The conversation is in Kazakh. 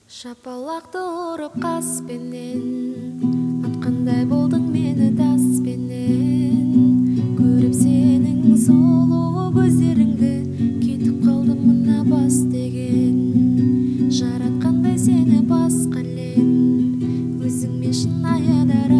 Шапалақты ұрып қаспенен атқандай болдың мені таспенен, көріп сенің сұлу көздеріңді кетіп қалдым мына бас деген. Жаратқандай сені басқален өзіңмен шынайы